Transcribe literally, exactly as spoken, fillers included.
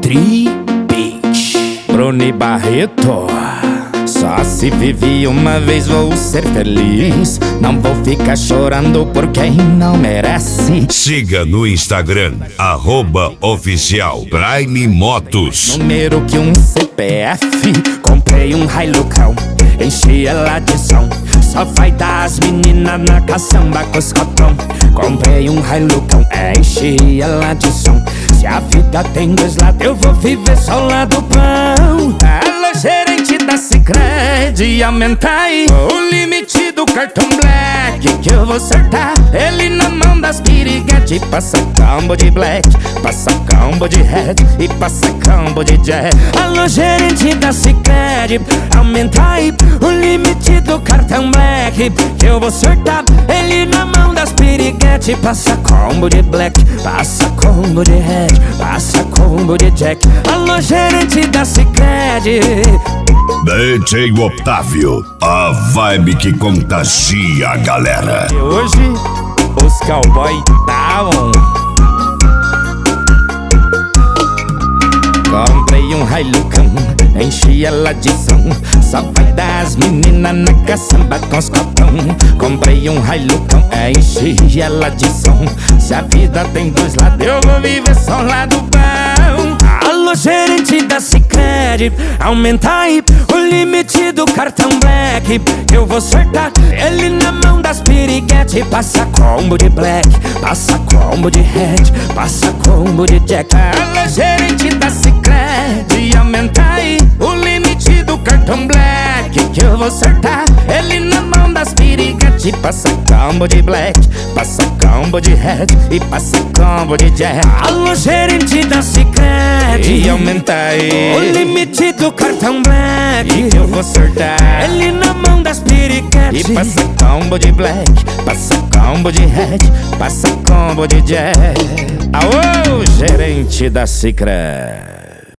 Tri Beach. Bruni Barreto. Só se vive uma vez, vou ser feliz. Não vou ficar chorando por quem não merece. Siga no Instagram, arroba oficial Prime Motos. Número que um C P F. Comprei um Hilucão, enchi ela de som. Só vai dar as meninas na caçamba com os cotão. Comprei um Hilucão, enchi ela de som. Se a vida tem dois lados, eu vou viver só o lado bom. Alô, gerente da Sicredi, aumenta aí o limite do cartão Black, que eu vou acertar ele na mão das piriguete. Passa combo de Black, passa combo de Red e passa combo de Jack. Alô, gerente da Sicredi, aumenta aí o limite do cartão Black, que eu vou acertar ele na mão das piriguete. Passa combo de Black, passa combo de Red, passa combo de Jack. Alô, gerente da Sicredi. D J Otávio, a vibe que contagia a galera. E hoje os cowboy estavam. Comprei um Hilucão, enchi ela de som. Só vai dar as meninas na caçamba com os copão. Comprei um Hilucão, enchi ela de som. Se a vida tem dois lados, eu vou viver só o lado bom. Alô, gerente da Sicredi, aumenta aí o limite do cartão Black, eu vou acertar ele na mão das piriguete. Passa combo de Black, passa combo de Red, passa combo de Jack. Alô, gerente da Sicredi, aumenta aí o limite do cartão Black, que eu vou acertar ele na mão das piriguete. Passa combo de Black, passa combo de Red e passa combo de Jack. Alô, gerente da Sicredi, e aumenta aí o limite do cartão Black, e eu vou acertar ele na mão das piriguete. E passa combo de Black, passa combo de Red, passa combo de Jack. Aô, gerente da Sicredi.